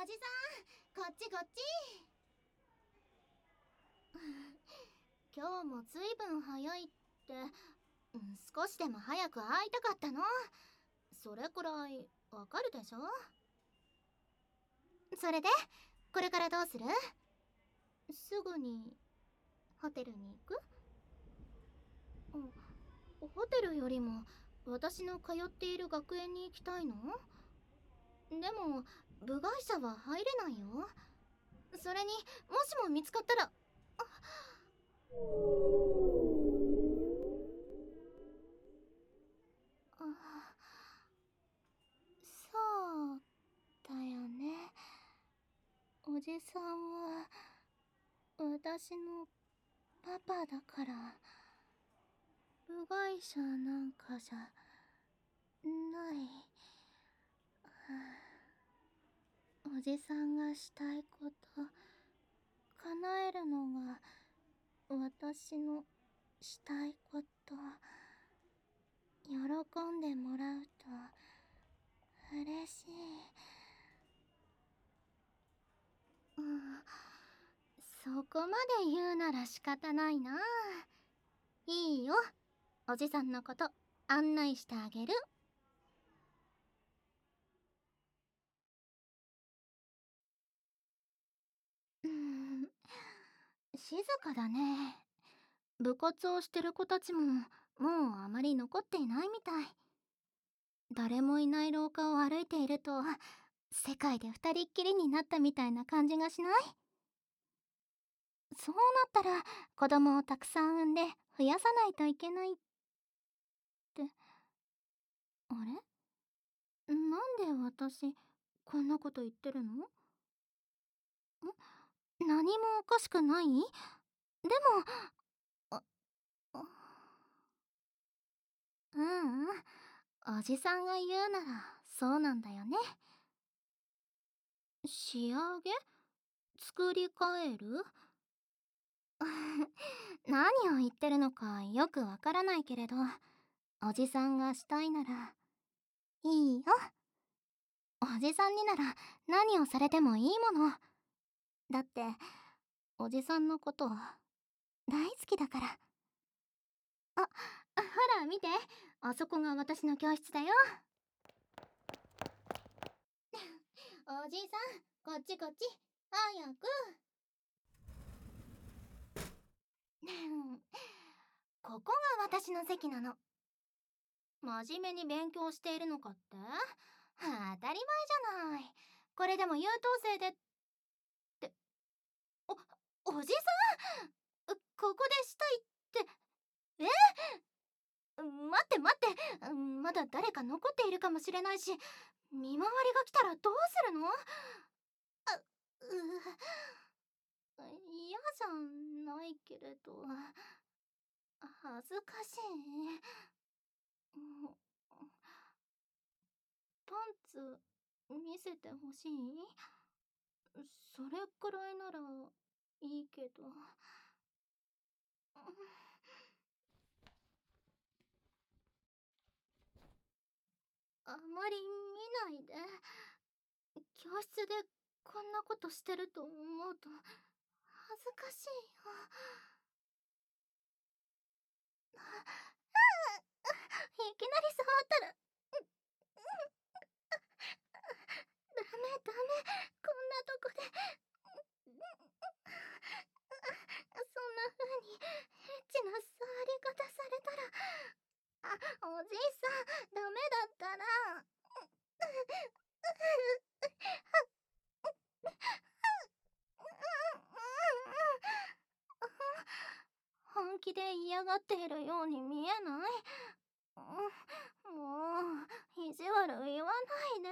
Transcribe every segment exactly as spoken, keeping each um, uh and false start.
おじさん、こっちこっち。今日もずいぶん早いって、うん、少しでも早く会いたかったの。それくらいわかるでしょ。それでこれからどうする？すぐにホテルに行く？うん、ホテルよりも私の通っている学園に行きたいの？でも部外者は入れないよ。それにもしも見つかったら、ああ、そうだよね。おじさんは私のパパだから、部外者なんかじゃない。おじさんがしたいこと叶えるのが私のしたいこと。喜んでもらうと嬉しい。うん、そこまで言うなら仕方ないな。いいよ、おじさんのこと案内してあげる。うーん、静かだね。部活をしてる子たちももうあまり残っていないみたい。誰もいない廊下を歩いていると世界で二人っきりになったみたいな感じがしない？そうなったら子供をたくさん産んで増やさないといけないって。あれ、なんで私こんなこと言ってるの？ん、何もおかしくない？でも、あ、あ、ううん、おじさんが言うならそうなんだよね。仕上げ？作り変える？何を言ってるのかよくわからないけれど、おじさんがしたいならいいよ。おじさんになら何をされてもいいもの。だっておじさんのこと大好きだから。あ、ほら見て、あそこが私の教室だよ。おじさん、こっちこっち、早く。ここが私の席なの。真面目に勉強しているのかって？当たり前じゃない。これでも優等生でって。お、おじさん、ここでしたいって。え？待って待って、まだ誰か残っているかもしれないし、見回りが来たらどうするの？あ、う、嫌じゃないけれど恥ずかしい。パンツ見せてほしい？それくらいならいいけど。あまり見ないで。教室でこんなことしてると思うと恥ずかしいよ。いきなり触ったら、ダメダメ、こんなとこで。そんな風にエッチな触り方されたら、あ、おじいさんダメだったら。本気で嫌がっているように見えない？もう意地悪言わないで。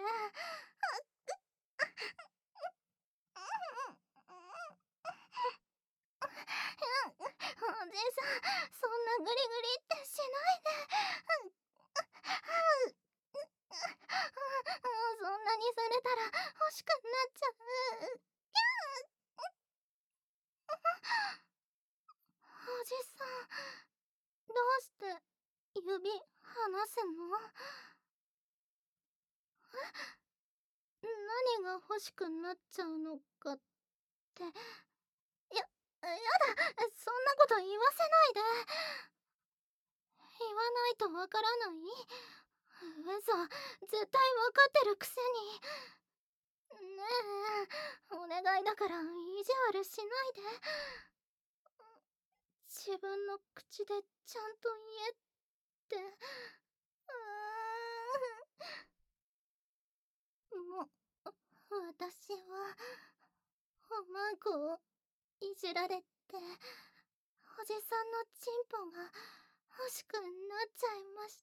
おじさん、そんなグリグリってしないで。そんなにされたら欲しくなっちゃう。おじさん、どうして指離すの？ 何が欲しくなっちゃうのかって。や、やだ、そんなこと言わせないで。言わないとわからない？嘘、絶対わかってるくせに。ねえ、お願いだから意地悪しないで。自分の口でちゃんと言えって。うーん。も、私は、おまんこをいじられて、おじさんのチンポが欲しくなっちゃいました。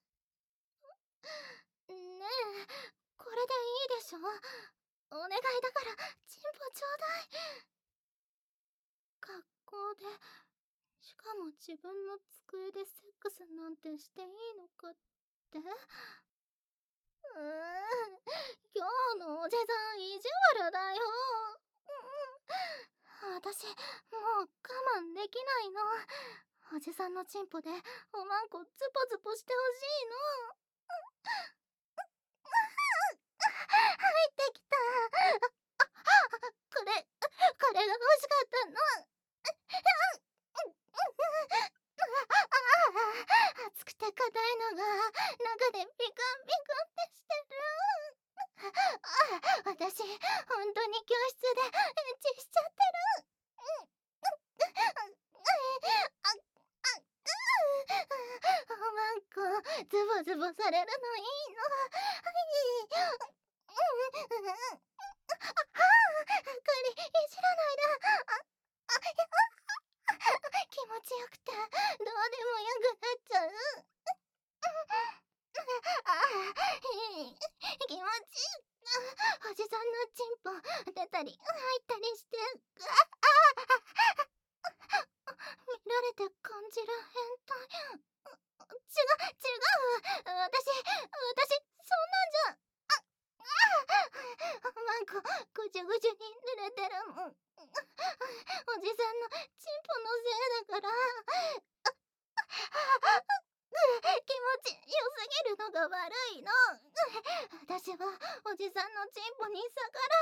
ねえ、これでいいでしょ？お願いだからチンポちょうだい。学校で、しかも自分の机でセックスなんてしていいのかって？うーん、今日のおじさん意地悪だよ。うん、私もう我慢できないの。おじさんのチンポでおまんこズポズポしてほしいの。入ってきた。これ、これが欲しかったの。熱くて硬いのが中でピクンピクンってしてる。あ、私本当に教室でエッチしちゃってる。おまんこズボズボされるのいいの。はい。これいじらないで。気持ちよくてどうでもよくなっちゃう。気持ちいい。おじさんのチンポ出たり入ったりして、見られて感じる変態。違う、違う。私、私、そんなんじゃ。なんか、ぐちゅぐちゅに濡れてるもん。おじさんのチンポのせいだから。気持ち良すぎるのが悪いの。私はおじさんのチンポに逆ら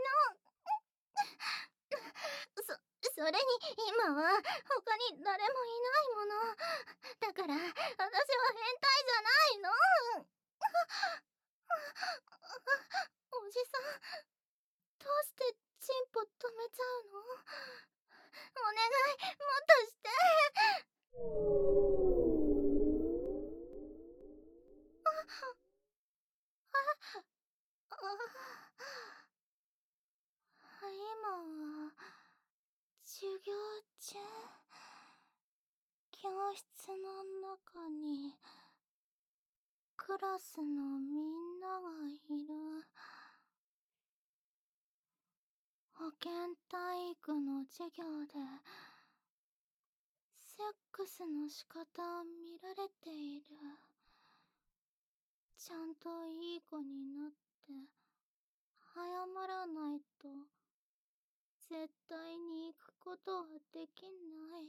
えないの。そ、それに今は他に誰もいないもの。だから私は変態じゃないの。おじさん、どうしてチンポ止めちゃうの？お願い、もっとして。今は授業中。教室の中にクラスのみんながいる。保健体育の授業でセックスの仕方を見られている。ちゃんといい子になって謝らないと絶対に行くことはできない。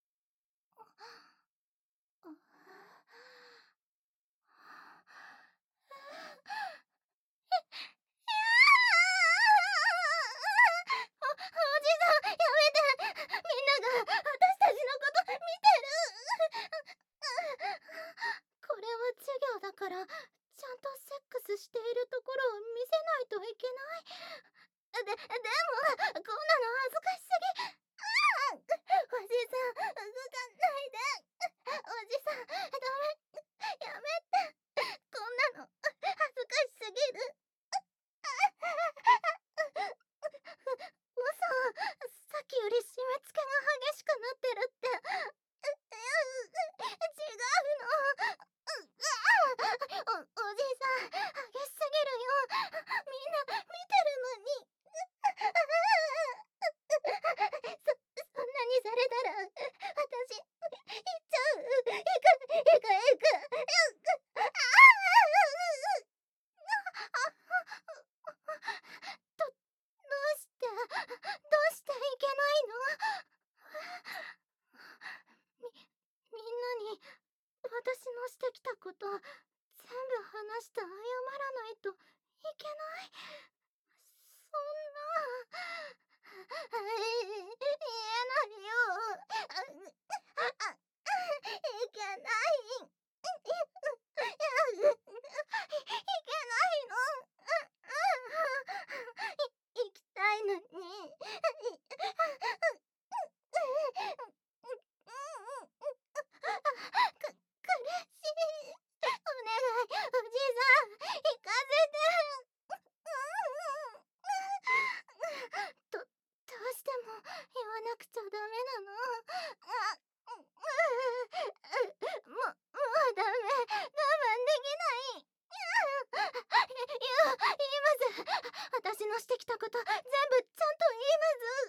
お、おじさん、やめて。みんなが私たちのこと見てる。これは授業だから、ちゃんとセックスしているところを見せないといけない。で、でも、こんなの恥ずかしすぎ。ああ、おじさん、動かないで。おじさん、ダメ。やめて。こんなの恥ずかしすぎる。嘘、さっきより締め付けが激しくなってるって。違うの。お、おじさん、激しすぎるよ。みんな見てるのに。そ、そんなにされたら、私、行っちゃう。行く、行く、行く。ああ。ど、どうして、どうしていけないの？み、みんなに私のしてきたこと全部話して謝らないといいけない。そんな。言えないよ。いけない。いけないの。い行きたいのに。く、苦しい。お願い、おじさん、行かせて。ど、どうしても言わなくちゃダメなの。も、もうダメ。我慢できない。言う、言います。私のしてきたこと全部ちゃんと言います。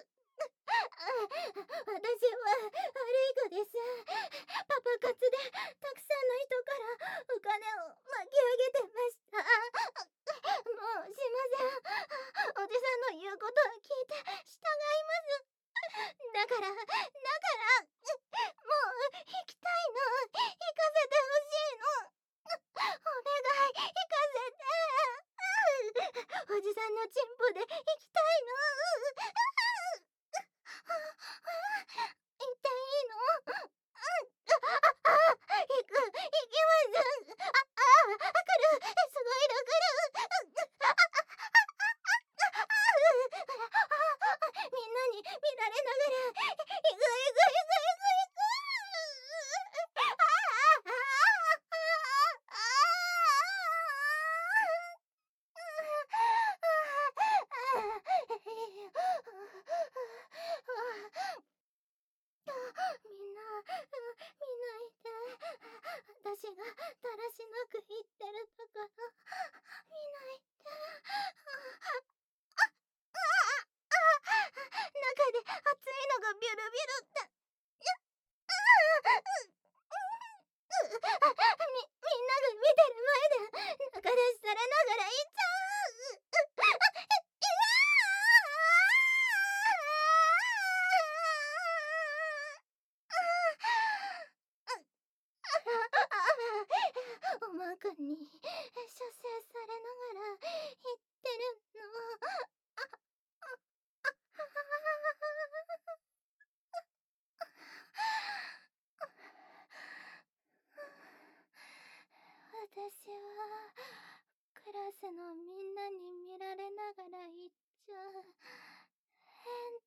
私は悪い子です。パパ活でたくさんの人からお金を巻き上げてました。もうしません。おじさんの言うことを聞いて従います。だから、だから、もう行きたいの。行かせてほしいの。お願い、行かせて。おじさんのチンポで行きたいの。行っていいの？あ、あ、行く、行きます。あ、あ、来る、すごいの来る。みんなに見られながら、行く、行く、行く、行く、行く。みんな、見ないで。私がだらしなく言ってるところ、見ないで。中で熱いのがビュルビュルって。み、みんなが見てる前で中出しされながら言っちゃう。おまくんに射精されながら言ってるの。私はクラスのみんなに見られながら言っちゃう変